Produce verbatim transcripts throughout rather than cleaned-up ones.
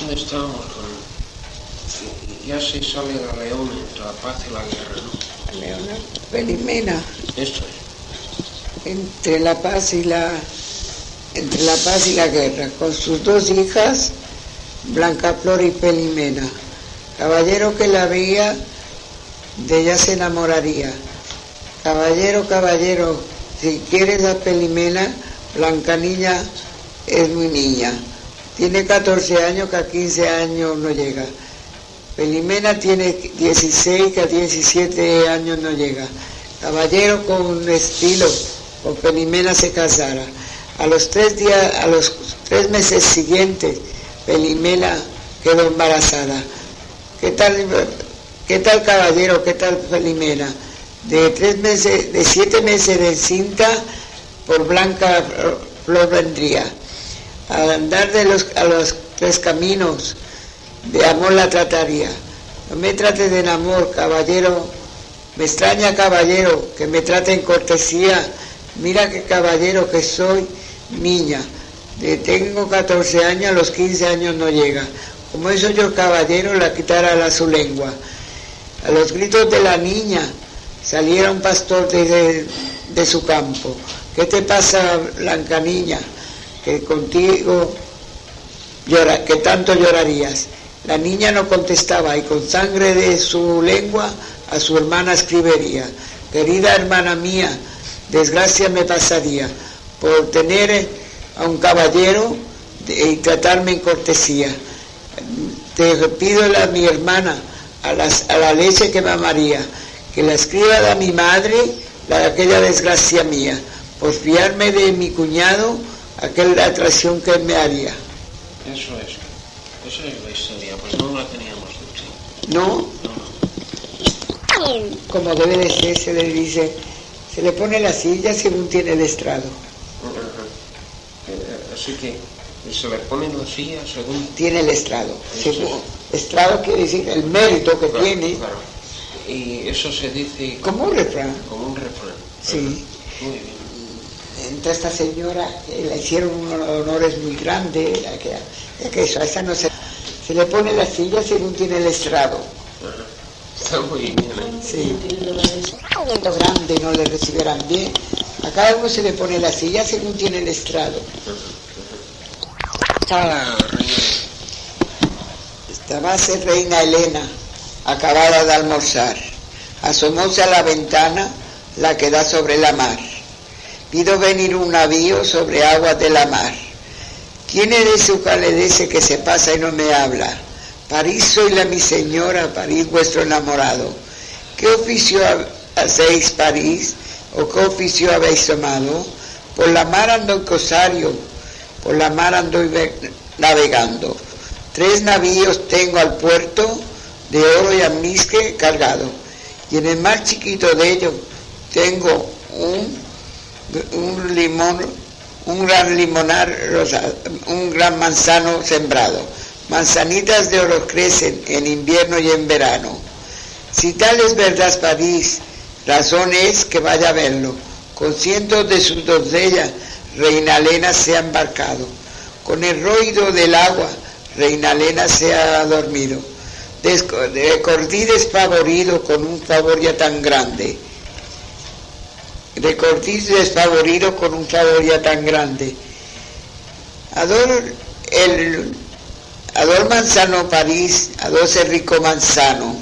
¿Dónde estábamos? Con... Ya se sale la León entre la paz y la guerra, ¿no? Leona Pelimena. Esto es. Entre la paz y la entre la paz y la guerra, con sus dos hijas, Blancaflor y Pelimena. Caballero que la veía, de ella se enamoraría. Caballero, caballero, si quieres a Pelimena, Blancanilla es muy niña. Tiene catorce años, que a quince años no llega. Pelimena tiene dieciséis, que a diecisiete años no llega. Caballero con estilo, con Pelimena se casara. A los tres días, a los tres meses siguientes, Pelimena quedó embarazada. ¿Qué tal, qué tal caballero, qué tal Pelimena? De tres meses, de siete meses de cinta, por Blanca Flor vendría. Al andar de los, a los tres caminos, de amor la trataría. No me trate de amor, caballero. Me extraña, caballero, que me trate en cortesía. Mira que caballero que soy, niña. De tengo catorce años, a los quince años no llega. Como eso yo, caballero, la quitara la su lengua. A los gritos de la niña saliera un pastor de, de, de su campo. ¿Qué te pasa, Blanca niña? Que contigo llora, que tanto llorarías. La niña no contestaba y con sangre de su lengua a su hermana escribiría: querida hermana mía, desgracia me pasaría por tener a un caballero y tratarme en cortesía. Te pido a mi hermana, a, las, a la leche que mamaría, que la escriba a mi madre, la de aquella desgracia mía, por fiarme de mi cuñado, aquella atracción que él me haría. Eso es, eso es la historia, pues no la teníamos dicho. ¿No? No. Como debe de ser, se le dice, se le pone la silla según tiene el estrado. Así que se le pone la silla según tiene el estrado. Según, estrado quiere decir el mérito que claro, tiene. Claro. Y eso se dice como un refrán. Como un refrán. Sí. Muy bien. Entonces esta señora eh, le hicieron unos honores muy grandes, ya que, ya que eso, a esa no se, se le pone la silla según tiene el estrado. Ajá. Está muy bien, ¿eh? Sí. Siendo grande no le recibieran bien. A cada uno se le pone la silla según tiene el estrado. Estaba Estaba a ser reina Helena, acabada de almorzar. Asomóse a la ventana, la que da sobre la mar. Pido venir un navío sobre aguas de la mar. ¿Quién es ese caledece que se pasa y no me habla? París soy la mi señora, París vuestro enamorado. ¿Qué oficio hacéis, París? ¿O qué oficio habéis tomado? Por la mar ando en cosario, por la mar ando navegando. Tres navíos tengo al puerto, de oro y almizcle cargado. Y en el mar chiquito de ellos tengo un un limón, un gran limonar rosado, un gran manzano sembrado. Manzanitas de oro crecen en invierno y en verano. Si tal es verdad París, razón es que vaya a verlo. Con cientos de sus doncellas, reina Helena se ha embarcado. Con el ruido del agua, reina Helena se ha dormido. Recordí despavorido con un favor ya tan grande. Recordí desfavorido con un favor ya tan grande. Adoro el ador manzano París, adoro ese rico manzano.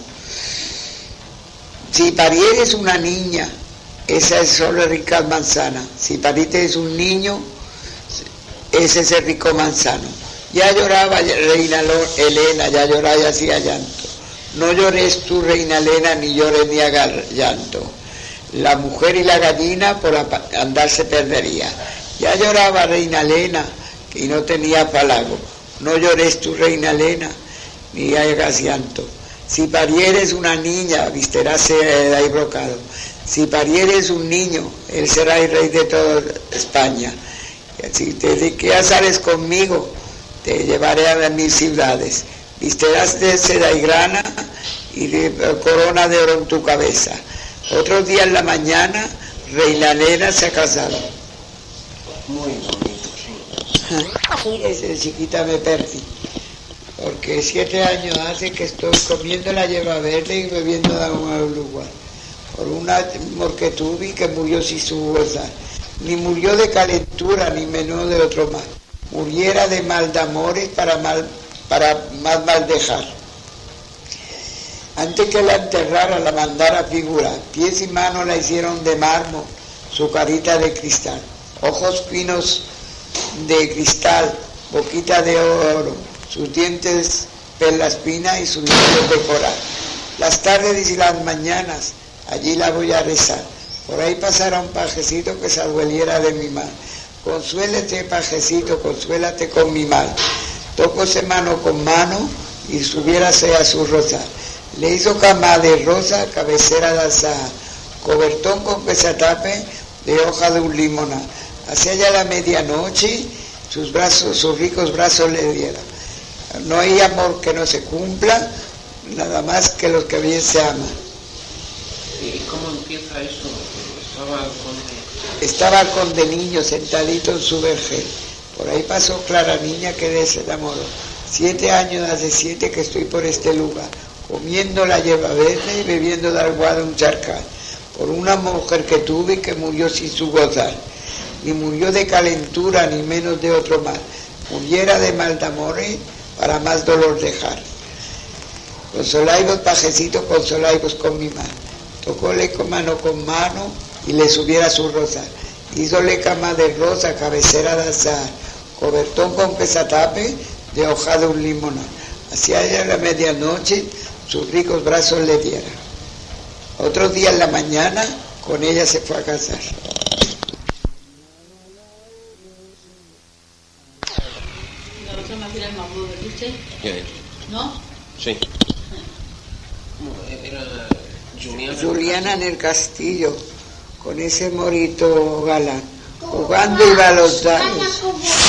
Si parieres una niña, esa es solo rica manzana. Si parieres un niño, ese es el rico manzano. Ya lloraba reina Helena, ya lloraba y hacía llanto. No llores tú, reina Helena, ni llores ni hagas llanto. La mujer y la gallina por andar se perdería. Ya lloraba reina Helena y no tenía palago. No llores tú, reina Helena, ni hagas llanto. Si parieres una niña, visterás seda y brocado. Si parieres un niño, él será el rey de toda España. Si te casares conmigo, te llevaré a mis ciudades. Visterás de seda y grana y de corona de oro en tu cabeza. Otro día en la mañana, reina Helena se ha casado. Muy bonito, sí. Desde chiquita me perdí. porque siete años hace que estoy comiendo la hierba verde y bebiendo de agua de lugar, por un amor que tuve y que murió sin su gozar, ni murió de calentura, ni menos de otro mal, muriera de mal de amores para, mal, para más mal dejar. Antes que la enterrara, la mandara figurar, pies y manos la hicieron de mármol, su carita de cristal, ojos finos de cristal, boquita de oro, sus dientes perlas finas y sus labios de coral. Las tardes y las mañanas, allí la voy a rezar. Por ahí pasará un pajecito que se adueliera de mi mal. Consuélate, pajecito, consuélate con mi mal. Tócose mano con mano y subiérase a su rosal. Le hizo cama de rosa, cabecera de alzada, cobertón con que se tape de hoja de un limona. Hacia allá la medianoche, sus brazos, sus ricos brazos le dieron. No hay amor que no se cumpla, nada más que los que bien se aman. ¿Y cómo empieza eso? Estaba el conde... Estaba el conde niño sentadito en su vergel. Por ahí pasó Clara niña que de se enamoró. Siete años hace siete que estoy por este lugar, comiendo la hierba verde y bebiendo de agua de un charcal, por una mujer que tuve y que murió sin su gozar, ni murió de calentura, ni menos de otro mal, muriera de mal de amores, para más dolor dejar. Consolaivos, pajecito, consolaivos con mi mano. Tocóle con mano con mano y le subiera su rosa. Hízole cama de rosa, cabecera de azahar, cobertón con que se tape de hoja de un limonal. Hacia allá a la medianoche sus ricos brazos le dieran. Otro día en la mañana con ella se fue a casar. ¿No? Sí. Era Juliana. Juliana en el castillo, con ese morito galán, jugando iba a los dados.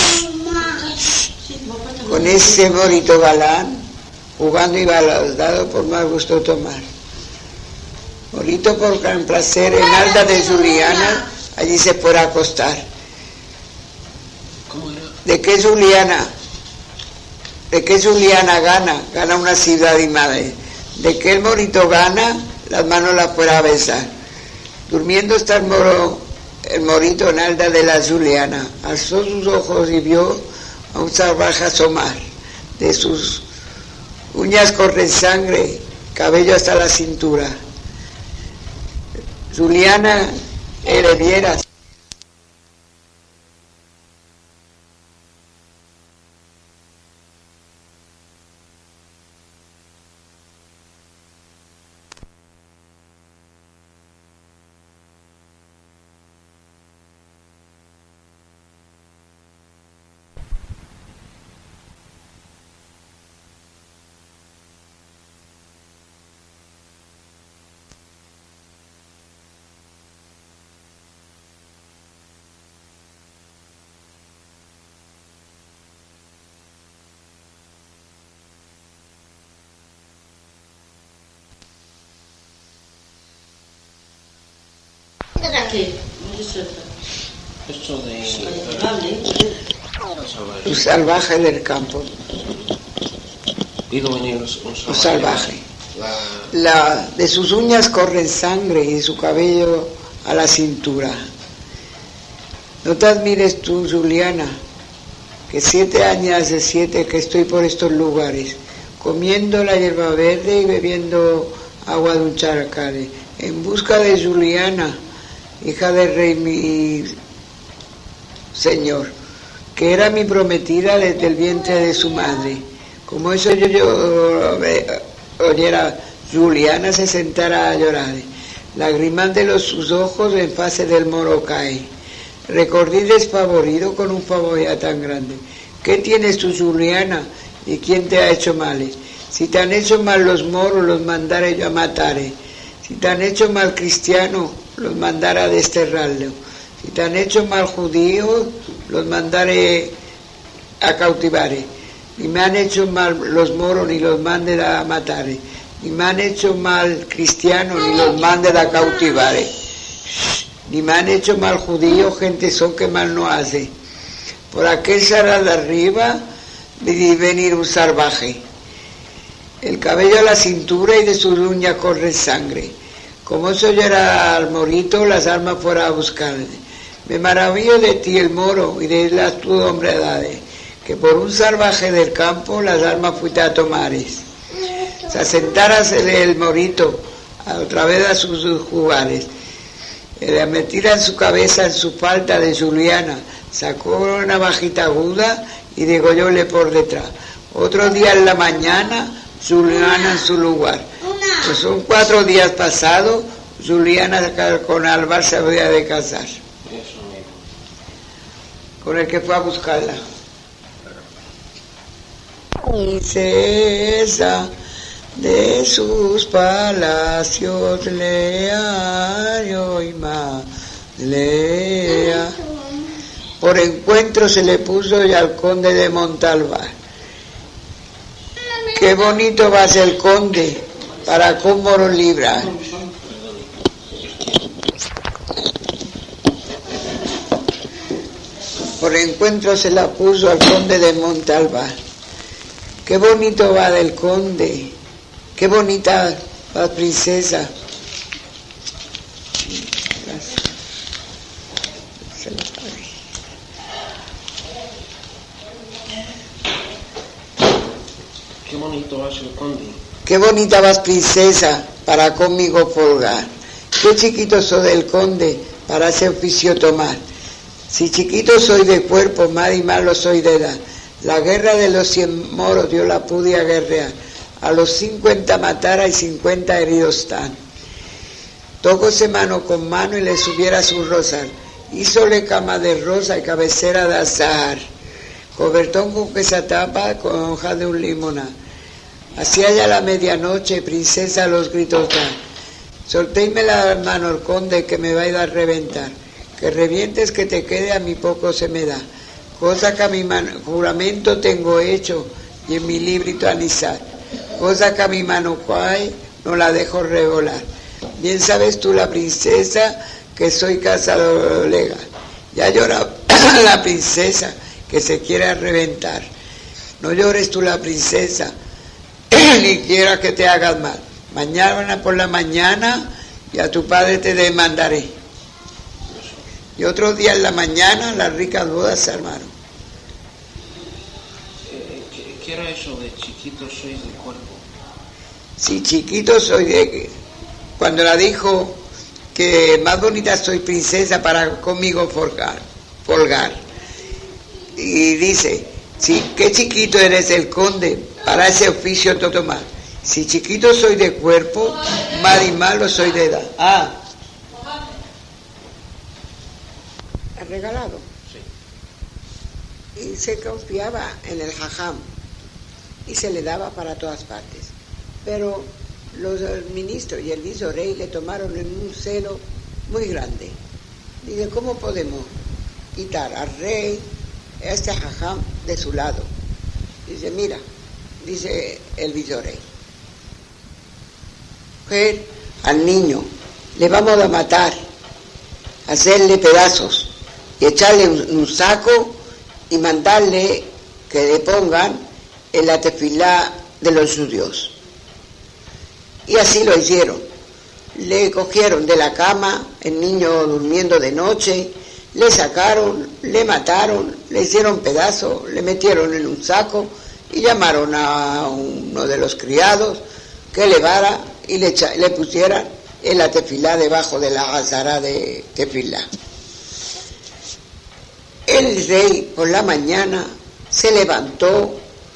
Con ese morito galán, jugando iba a los dados por más gusto tomar. Morito por gran placer, en alda de Juliana, allí se podrá acostar. ¿Cómo era? ¿De qué Juliana? ¿De qué Juliana gana? Gana una ciudad y madre. ¿De qué el morito gana? Las manos las fuera a besar. Durmiendo está el, moro, el morito en alda de la Juliana. Alzó sus ojos y vio a un salvaje asomar. De sus uñas corren sangre, cabello hasta la cintura. Juliana, herediera. ¿Qué? Esto de... Un salvaje del campo. Pido venir un salvaje. Un salvaje. La... La, de sus uñas corren sangre y de su cabello a la cintura. No te admires tú, Juliana, que siete años hace siete que estoy por estos lugares, comiendo la hierba verde y bebiendo agua de un charcal, en busca de Juliana, hija del rey mi señor, que era mi prometida desde el vientre de su madre. Como eso yo, yo oyera, Juliana se sentara a llorar, lágrimas de los sus ojos en fase del moro cae. Recordé desfavorido con un favor ya tan grande. ¿Qué tienes tú, Juliana? ¿Y quién te ha hecho males? Si te han hecho mal los moros, los mandaré yo a mataré. Si te han hecho mal cristiano, los mandaré a desterrarlo. Si te han hecho mal judíos, los mandaré a cautivaré. Ni me han hecho mal los moros, ni los mande a mataré. Ni me han hecho mal cristiano, ni los mande a cautivaré. Ni me han hecho mal judíos, gente son que mal no hace. Por aquel será de arriba, vi venir un salvaje. El cabello a la cintura y de sus uñas corre sangre. Como se oyera al morito, las almas fuera a buscarle. Me maravillo de ti, el moro, y de las tus hombredades, que por un salvaje del campo las almas fuiste a tomares. Se asentárasele el morito a otra vez a sus, sus jugares. Le metira en su cabeza, en su falta de Juliana, sacó una navajita aguda y degollóle por detrás. Otro día en la mañana, Juliana en su lugar. Pues son cuatro días pasados, Juliana con Álvar se había de casar. Con el que fue a buscarla. Princesa de sus palacios, lea y más, lea. Por encuentro se le puso ya al conde de Montalbán. Qué bonito va a ser el conde para cómo lo librar. Por encuentro se la puso al conde de Montalbán. Qué bonito va del conde. Qué bonita la princesa. Se la pagué. Qué bonito va el conde. Qué bonita vas, princesa, para conmigo folgar. Qué chiquito soy del conde, para ese oficio tomar. Si chiquito soy de cuerpo, mal y malo soy de edad. La guerra de los cien moros yo la pude guerrear. A los cincuenta matara y cincuenta heridos están. Tócose mano con mano y le subiera su rosal. Hízole cama de rosa y cabecera de azahar. Cobertón con que se tapa con hoja de un limonar. Hacía ya la medianoche, princesa, los gritos dan. Soltéime la mano el conde que me va a ir a reventar. Que revientes que te quede a mí poco se me da. Cosa que a mi man- juramento tengo hecho y en mi librito anisar. Cosa que a mi mano cuay no la dejo revolar. Bien sabes tú, la princesa, que soy casado legal. Ya llora la princesa que se quiere reventar. No llores tú, la princesa, ni quiera que te hagas mal. Mañana por la mañana y a tu padre te demandaré. Y otro día en la mañana las ricas bodas se armaron. Eh, ¿qué, ¿Qué era eso de chiquito sois de cuerpo? Si chiquito soy de... Cuando la dijo que más bonita soy princesa para conmigo folgar. folgar. Y dice, si qué chiquito eres el conde para ese oficio tomar. Si chiquito soy de cuerpo, mal y malo soy de edad. Ah. ¿Ha regalado? Sí. Y se confiaba en el jajam y se le daba para todas partes. Pero los ministros y el visorey le tomaron en un celo muy grande. Dice, ¿cómo podemos quitar al rey este jajam de su lado? Dice, mira, dice el visorey, coger al niño, le vamos a matar, hacerle pedazos y echarle un, un saco y mandarle que le pongan en la tefilá de los judíos. Y así lo hicieron. Le cogieron de la cama, el niño durmiendo de noche, le sacaron, le mataron, le hicieron pedazos, le metieron en un saco y llamaron a uno de los criados que levara y le, echa, le pusiera en la tefilá debajo de la azara de tefilá. El rey por la mañana se levantó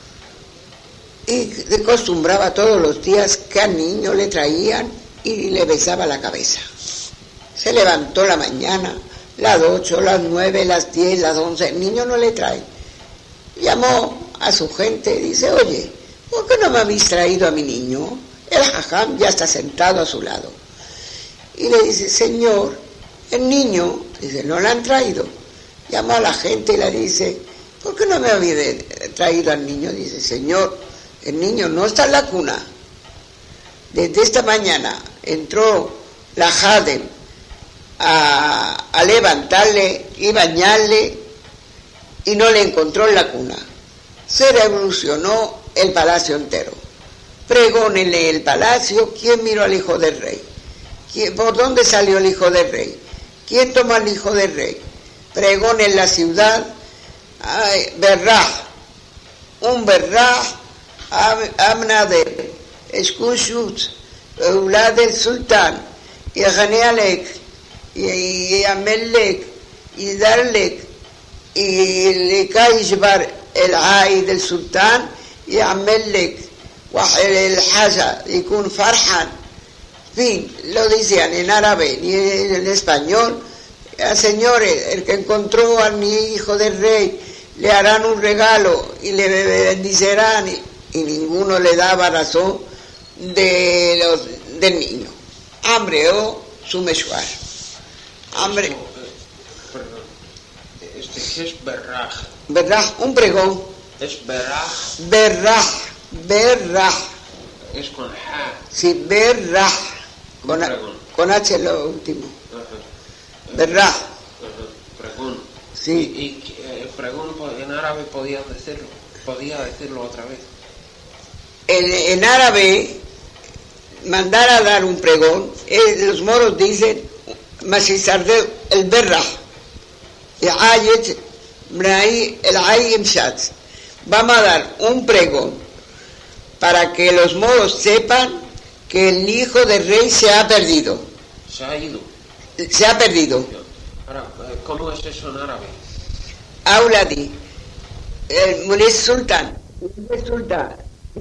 y acostumbraba todos los días que al niño le traían y le besaba la cabeza. Se levantó la mañana, las ocho, las nueve, las diez, las once, el niño no le trae. Llamó a su gente y dice, oye, ¿por qué no me habéis traído a mi niño? El jajam ya está sentado a su lado. Y le dice, señor, el niño, dice, no lo han traído. Llamó a la gente y le dice, ¿por qué no me habéis traído al niño? Dice, señor, el niño no está en la cuna. Desde esta mañana entró la Jadem a, a levantarle y bañarle y no le encontró en la cuna. se revolucionó el palacio entero. Pregónenle el palacio, ¿quién miró al hijo del rey? ¿Quién, ¿Por dónde salió el hijo del rey? ¿Quién tomó al hijo del rey? Pregón en la ciudad, ay, Berraj, un Berraj, Amnader, Escushut, Eulad del Sultán, y Hanealek, y Amelek, y Darlek, y Lekaishbar, el Ay del Sultán, y Amelek, el Haja, y Kun Farhan. En fin, lo decían en árabe y en español. Señores, el que encontró a mi hijo del rey, le harán un regalo y le bendicirán, y, y ninguno le daba razón de los, del niño. Hambre o su meshuar. Hambre. Esto, eh, perdón. Este, ¿qué es Berraj? Berraj, un pregón. Es Berraj. Berraj, Berraj. Es con ja. Sí, Berraj. Con, Un a, pregón. con H lo último. Ajá. Berraj. Ajá. Pregón. Sí. Y, y eh, pregón en árabe podía decirlo. Podía decirlo otra vez. En, en árabe, mandar a dar un pregón, eh, los moros dicen, Masisarde el Berraj. El Ayet, el Ayem Shatz. Vamos a dar un pregón para que los moros sepan que el hijo del rey se ha perdido. Se ha ido. Se ha perdido. Ahora, ¿cómo es eso en árabe? Auladi, el Mulis Sultán, el Sultán.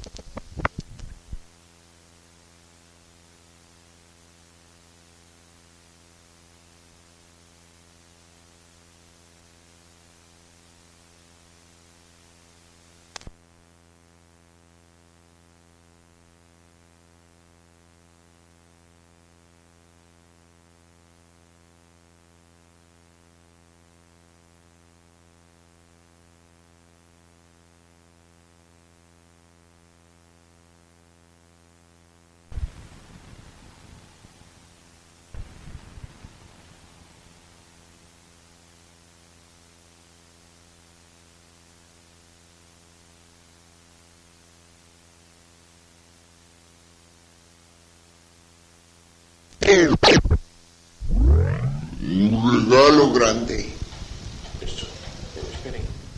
Un regalo grande. Esto. Esperen.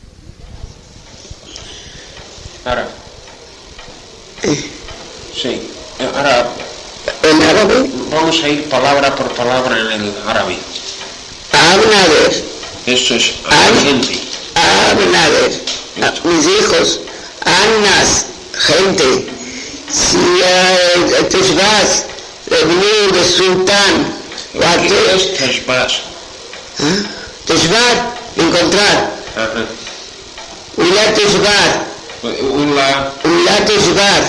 Ahora. Eh, Sí. Ahora en árabe, vamos a ir palabra por palabra en el árabe. Abnader, Esto es Ab- gente. Abnader, a- mis hijos, Annas, gente, si uh, Teshbaz, el de Sultán, ¿Qué es Teshbaz? Teshbaz, encontrar, Ajá. Ula Teshbaz, Ula Ula Teshbaz,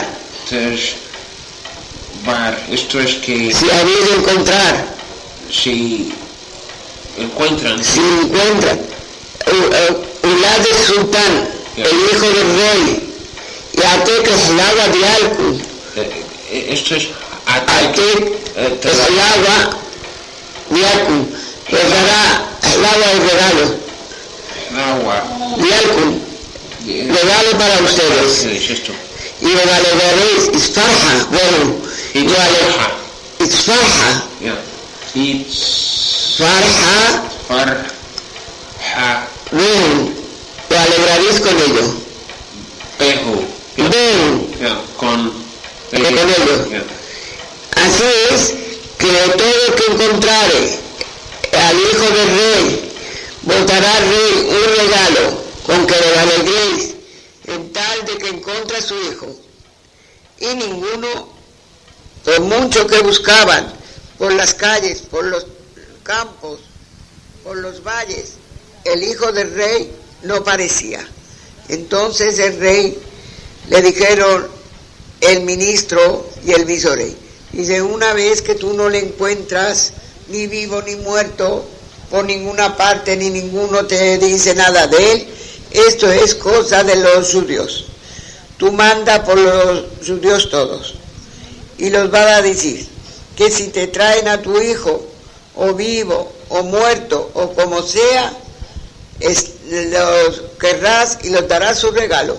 Teshbar. Esto es que si habéis de encontrar, si encuentran si encuentran, Ula de Sultán, el hijo del rey, y Atek Eslava de Alcu, eh, esto es Atek eh, te da- Eslava de Alcu, les dará Eslava el regalo, agua. de Alcu, Eh, regalo para ustedes. ¿Qué es esto? Y le daréis Isfarja, bueno, y Itzfarja. Isfarja, Ya. Farja, Itzfarja. ven, te alegraréis con ello, Pejo. ven, Ya. Con con ello. Ya. Así es que todo el que encontrare al hijo del rey, votará al rey un regalo con que le alegréis en tal de que encuentre a su hijo. Y ninguno, por mucho que buscaban, por las calles, por los campos, por los valles, el hijo del rey no parecía. Entonces el rey le dijeron el ministro y el visorey, dice, una vez que tú no le encuentras ni vivo ni muerto por ninguna parte, ni ninguno te dice nada de él, esto es cosa de los judíos. Tú manda por los judíos todos y los vas a decir que si te traen a tu hijo o vivo o muerto o como sea, es, los querrás y los darás su regalo,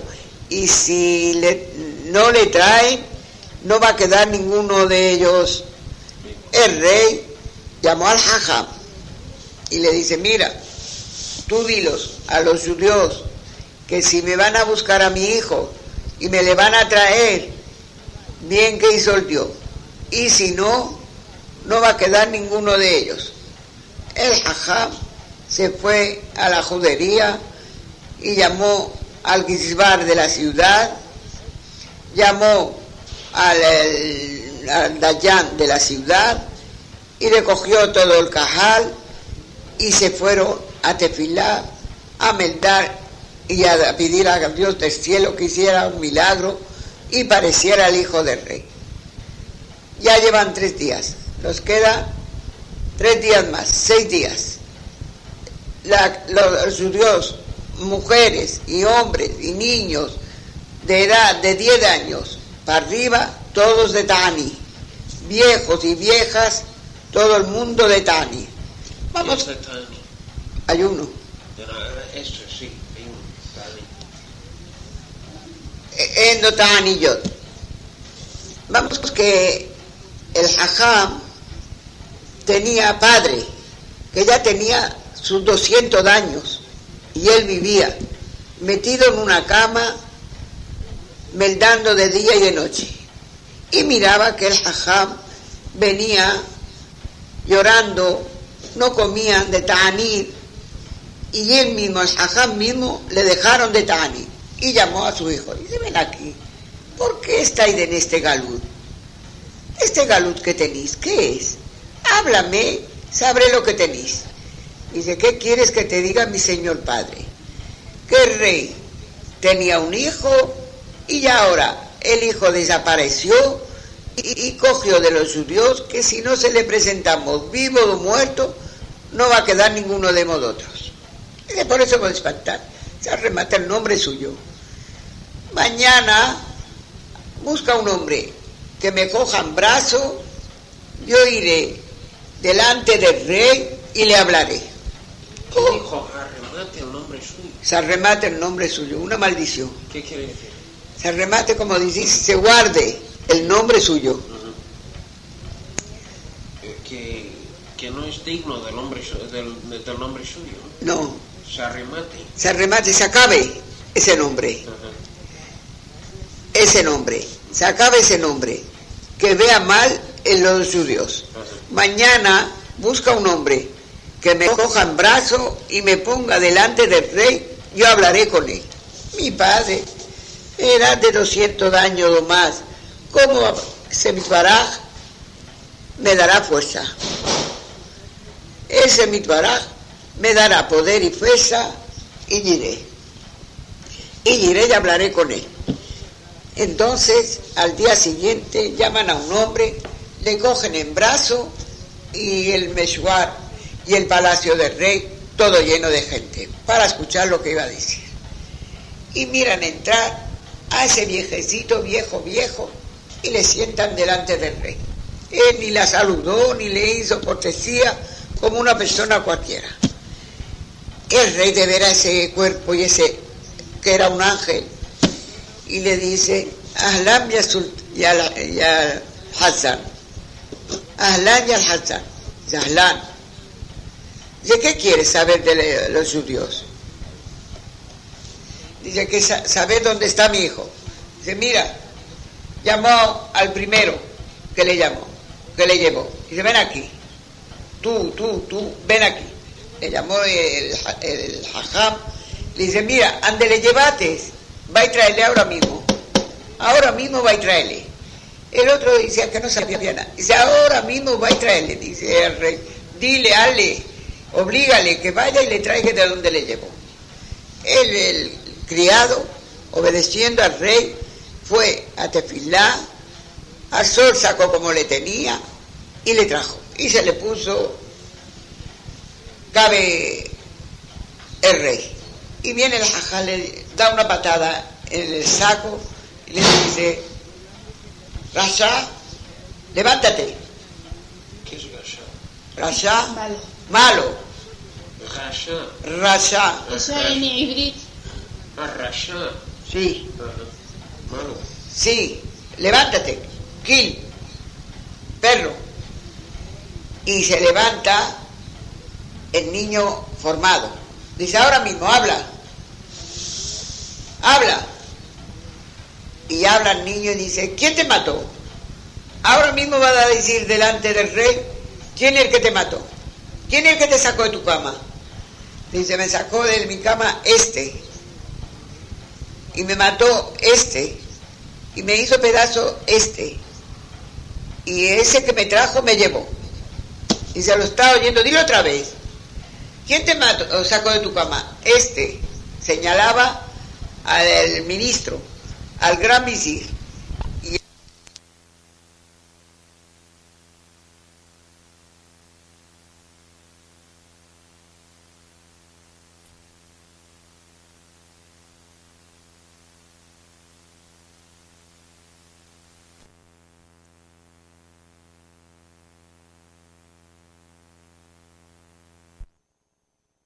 y si le, no le traen, no va a quedar ninguno de ellos. El rey llamó al Jajam y le dice, mira, tú dilos a los judíos que si me van a buscar a mi hijo y me le van a traer, bien que hizo el Dios, y si no, no va a quedar ninguno de ellos. El Jajam se fue a la judería y llamó al Gizbar de la ciudad, llamó al, el, al Dayan de la ciudad y recogió todo el cajal y se fueron a Tefilá, a meldar y a pedir a Dios del cielo que hiciera un milagro y pareciera el hijo del rey. Ya llevan tres días, nos queda tres días más, seis días. La, los judíos, mujeres y hombres y niños de edad de diez años para arriba, todos de Tani, viejos y viejas, todo el mundo de Tani. Vamos. ¿Qué es de Tani? Hay uno. Esto sí, hay uno. En Tani yo. Vamos, que el Jajam tenía padre, que ya tenía sus doscientos años, y él vivía metido en una cama, meldando de día y de noche, y miraba que el Jajam venía llorando, no comían de ta'anir, y él mismo, el Jajam mismo, le dejaron de ta'anir, y llamó a su hijo, y dice, ven aquí, ¿por qué estáis en este galut? Este galut que tenéis, ¿qué es? Háblame, sabré lo que tenéis. Dice, ¿qué quieres que te diga mi señor padre? Que el rey tenía un hijo y ahora el hijo desapareció y, y cogió de los judíos que si no se le presentamos vivo o muerto, no va a quedar ninguno de nosotros. Dice, por eso voy a espantar, se remata el nombre suyo. Mañana busca un hombre que me coja en brazo, yo iré delante del rey y le hablaré. ¿Qué dijo? Arremate el nombre suyo. Se arremate el nombre suyo, una maldición. ¿Qué quiere decir? Se arremate, como decís, se guarde el nombre suyo. Uh-huh. Que, que no es digno del nombre, del, del nombre suyo. No. Se arremate. Se arremate, se acabe ese nombre. Uh-huh. Ese nombre. Se acabe ese nombre. Que vea mal en los judíos. Uh-huh. Mañana busca un hombre que me coja en brazo y me ponga delante del rey, yo hablaré con él. Mi padre era de doscientos años o más. ¿Cómo se mitbaraj me dará fuerza? Ese mitbaraj me dará poder y fuerza y iré. Y iré y hablaré con él. Entonces, al día siguiente, llaman a un hombre, le cogen en brazo y el meshwar y el palacio del rey, todo lleno de gente, para escuchar lo que iba a decir. Y miran entrar a ese viejecito, viejo, viejo, y le sientan delante del rey. Él ni la saludó, ni le hizo cortesía, como una persona cualquiera. El rey de ver a ese cuerpo y ese, que era un ángel, y le dice, Ahlam ya al Hassan, Ahlam ya al Hassan, Ahlam. Dice, ¿qué quieres saber de los judíos? Dice, que sa- saber dónde está mi hijo. Dice, mira, llamó al primero que le llamó, que le llevó. Dice, ven aquí, tú, tú, tú, ven aquí. Le llamó el, el Jajam, le dice, mira, ande le llevates, va y tráele ahora mismo. Ahora mismo va y tráele. El otro decía que no sabía nada. Dice, ahora mismo va y tráele. Dice el rey, dile, ale, oblígale que vaya y le traiga de donde le llevó. Él, el criado, obedeciendo al rey, fue a Tefilá, al sol sacó como le tenía y le trajo. Y se le puso, cabe el rey. Y viene el jajá, le da una patada en el saco y le dice, Rasha, levántate. ¿Qué es Rasha? Rasha, Malo. malo. Rasha. Rasha, Eso en עברית. Ah, Rasha. Sí. Ajá. Mano. Sí, levántate, Gil, perro. Y se levanta el niño formado. Dice, ahora mismo, habla. Habla. Y habla el niño y dice, ¿quién te mató? Ahora mismo va a decir delante del rey, ¿quién es el que te mató? ¿Quién es el que te sacó de tu cama? Dice, me sacó de mi cama este. Y me mató este. Y me hizo pedazo este. Y ese que me trajo me llevó. Y se lo está oyendo, dilo otra vez. ¿Quién te mató o sacó de tu cama? Este. Señalaba al ministro, al gran visir.